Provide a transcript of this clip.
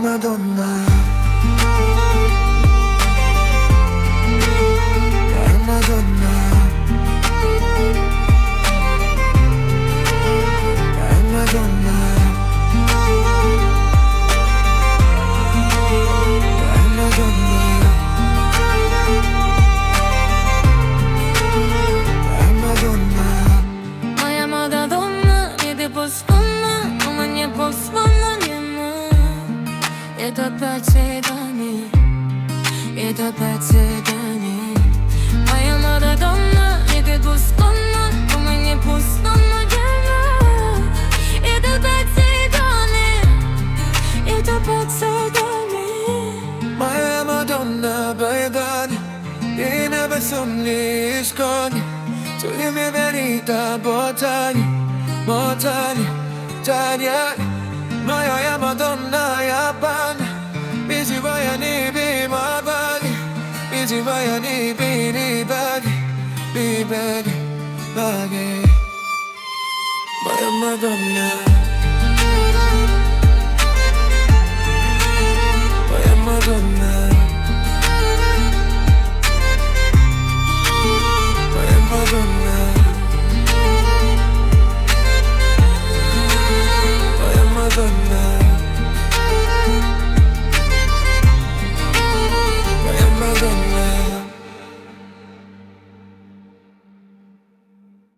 Madonna, Madonna, Madonna, Moja młoda donna, kiedy posłonna, ona nie posłonna nie ma. Je to przecedanie, je to przecedanie. Moja młoda donna, kiedy posłonna, ona nie posłonna nie ma. Je to przecedanie, je to przecedanie. Moja Madonna, bayan, inabasumni iskon. Tuli mi verita botani, botani, tanya. Moja Madonna, yapan. Bizi bayani bi mabani, bizi bayani bi bagi, bi bagi, bagi. Moja Madonna.